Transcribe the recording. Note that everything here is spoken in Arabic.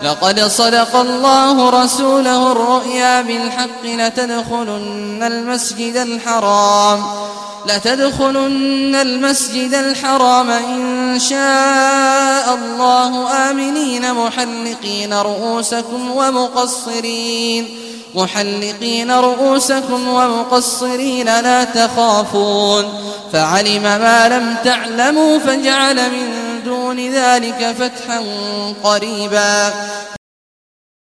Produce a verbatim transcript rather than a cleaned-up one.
لقد صدق الله رسوله الرؤيا بالحق لتدخلن المسجد الحرام لتدخلن المسجد الحرام إن شاء الله آمنين محلقين رؤوسكم ومقصرين محلقين رؤوسكم ومقصرين لا تخافون فعلم ما لم تعلموا فجعل من دون ذلك فتحا قريبا